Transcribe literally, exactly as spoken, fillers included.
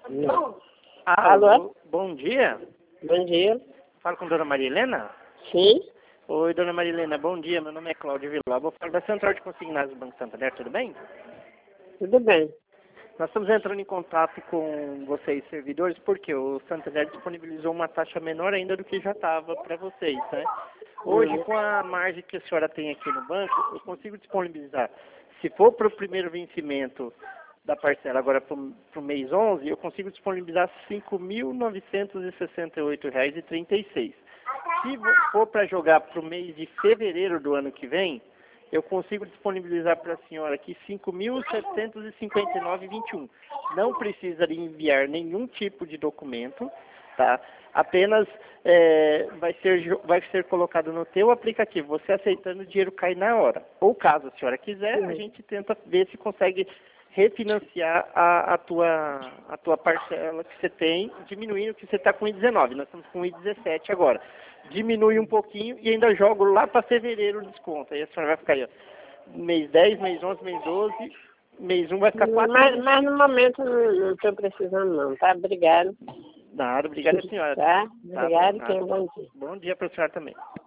Não. Alô? Alô? Bom dia. Bom dia. Falo com a dona Maria Helena? Sim? Oi, dona Maria Helena, bom dia. Meu nome é Cláudio Vilar. Vou falar da Central de Consignados do Banco Santander, tudo bem? Tudo bem. Nós estamos entrando em contato com vocês, servidores, porque o Santander disponibilizou uma taxa menor ainda do que já estava para vocês, né? Hoje, com a margem que a senhora tem aqui no banco, eu consigo disponibilizar. Se for para o primeiro vencimento da parcela agora para o mês onze, eu consigo disponibilizar cinco mil novecentos e sessenta e oito reais e trinta e seis centavos. Se for para jogar para o mês de fevereiro do ano que vem, eu consigo disponibilizar para a senhora aqui cinco mil setecentos e cinquenta e nove reais e vinte e um centavos. Não precisa de enviar nenhum tipo de documento, tá? Apenas é, vai, ser, vai ser colocado no teu aplicativo. Você aceitando, o dinheiro cai na hora. Ou caso a senhora quiser, a gente tenta ver se consegue refinanciar a, a, tua, a tua parcela que você tem, diminuindo que você está com I dezenove. Nós estamos com I dezessete agora. Diminui um pouquinho e ainda jogo lá para fevereiro o desconto. Aí a senhora vai ficar aí, ó, mês dez, mês onze, mês doze, mês um vai ficar quatro. Mas, mas no momento não estou precisando não, tá? Obrigado. Nada, obrigado a senhora. Tá? Obrigado, Tá, tenha um bom dia. Bom dia para a senhora também.